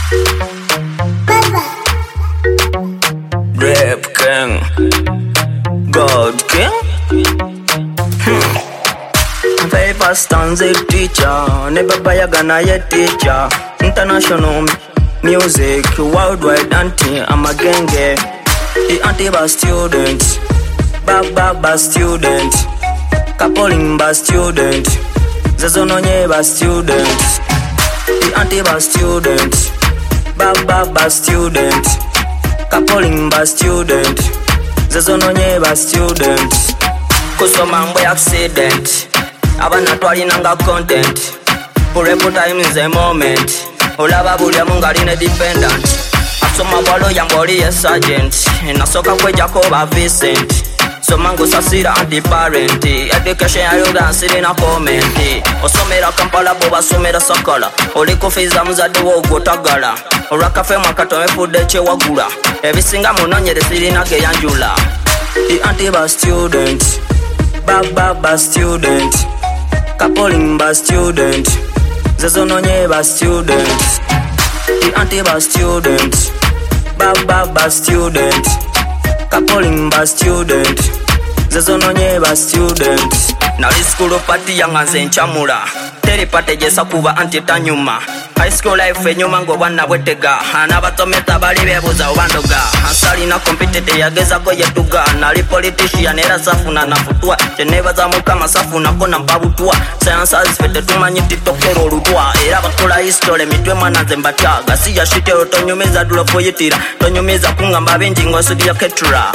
Rap King, God King. Paper stands a teacher, never buy a Ghana yet teacher. International music, worldwide auntie, I'm a genge. The anti-bar student, baba student, Kapolimba student, Zazononyeba student. The anti-bar student, baba student, Kapolimba student, Zazononyeba student. Kusoma mbo accident, abana twalinanga content. Purepo time is a moment, olaba bulya mungaline dependent. Asoma bwalo yamboli ye sergeant, nasoka kwe Jacoba Vincent. Somango sasira anti-parent, education ya yoga nsiri na comment. Osomera Kampala boba somera Sakala, oliko fiza muzade wo gotagala. Orakafe mwakato mefude che wagula, ebisinga munonyere siri na geyanjula. The anti-bar student, baba student, Kapolimba student, Zazononyeba student. The anti-bar student, baba student, Kapolimba student, Zazononyeba student. Na school party yanga zenchamula, teri pate jesa kuba anti-tanyuma. High school life enyuma ngo bwana bwetega, anabatometa bali bebuza ubandoga. Ansali na competitive yageza ko yetuga, nali politician era safuna nafutwa. Geneva za mukama safuna kona mbabutua. Sciences fete tumanyi titokero olutwa. Era bakola history mitwe mwana zembatya. Gasi ya shite otonyumeza dulo foyitira. Tonyumeza kungamba benji ngosudi ya ketura.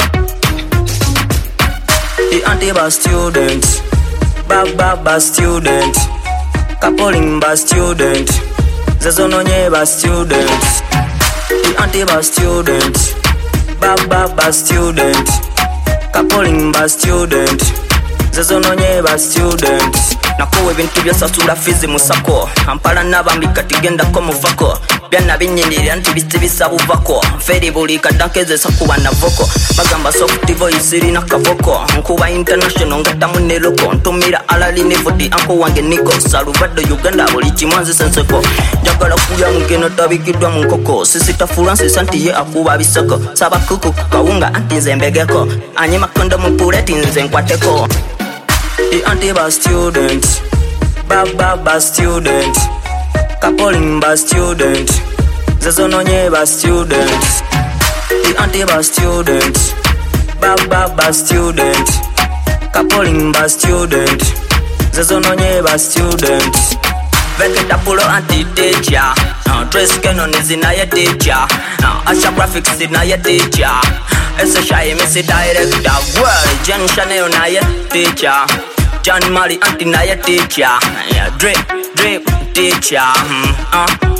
The anti-bar student, baba student, Kapolimba student, Zazononyeba student. The anti-bar student, baba student, Kapolimba student, Zazononyeba student. Nakuwe bintu bya sasula fizi musako, ampala nabambika tigenda ko muvako. Byana binyinira nti bitibisa buvako, feri buli kadankeze sakuba na voko. Bagamba soft voice iri na kavoko, nkuba international ngata muneloko. Ntumira alali nivudi anko wange niko, saluvado Uganda buli kimwanzi senseko. Jagala kulya mukeno tabikidwa munkoko, sisi tafuransi santi ye akuba bisoko. Saba kuku kawunga anti nzembegeko, anyima kondo mupuleti nze nkwateko. The anti-bar student, baba student, Kapolimba student, Zazononyeba student. The anti-bar student, baba student, Kapolimba student, Zazononyeba student. Veketa pulo anti-teacher, dress canon is in a teacher, Asha graphics in a teacher, SHI Messi director, world Jen Chanel na ye teacher, John Mali anti na ye teacher, drip teacher.